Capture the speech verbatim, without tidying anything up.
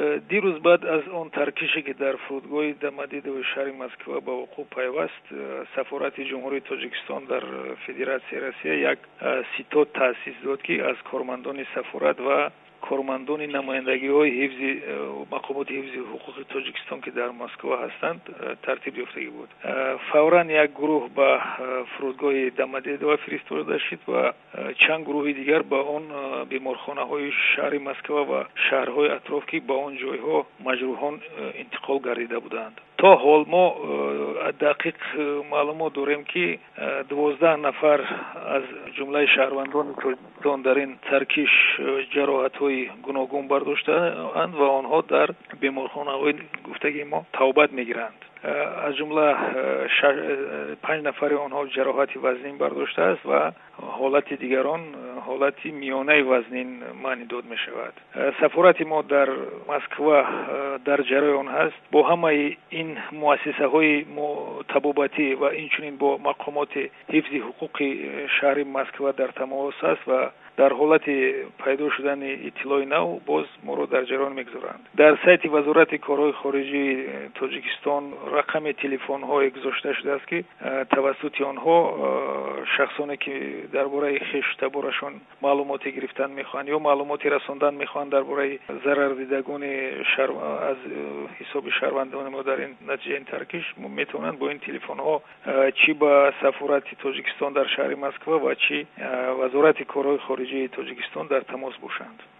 دیروز بعد از اون ترکیشی که در فرودگاه دمدید و شهر مسکو به وقوع پیوست، سفارت جمهوری تاجیکستان در فدراسیون روسیه یک ستاد تأسیس داد که از کارمندان سفارت و کارمندان نمایندگی های حفظ مقامات حفظ حقوق تاجیکستان که در مسکو هستند ترتیب یافتگی بود. فوراً یک گروه به فرودگاه دمدیدو فرستاده شد و چند گروه دیگر به اون بیمارخانه های شهر مسکو و شهرهای اطراف که به اون جایها مجروحان انتقال گردیده بودند. تا حال ما دقیق معلومات داریم که دوازده نفر از جمله شهروندان تاجیکستان در این ترکیش جراحت‌های گوناگون برداشته‌اند و آنها در بیمارخانه‌های گفتگی ما توبت می‌گیرند. از جمله پنج نفر آنها جراحت وزنین برداشته است و حالت دیگران حالت میانه وزنین معنی داد می شود. سفارت ما در مسکو در جریان هست، با همه این مؤسسه های طبابتی و اینچنین با مقامات حفظ حقوق شهر مسکو در تماس است و در حالت پیدا شدن اطلاع نو باز ما رو در جریان میگذارند. در سایت وزارت کارهای خارجی تاجیکستان رقم تلفن ها گذاشته شده است که توسط آنها شخصانی که درباره خویش دربارهشان معلومات گرفتن میخوان یا معلومات رساندن میخوان درباره ضرر دیدگان شهر از حساب شهروندان ما در این نتیجه این ترکیش میتونند با این تلفن ها چی با سفارت تاجیکستان در شهر مسکو و چی وزارت کارهای خارجی تاجیکستان در تماس باشند.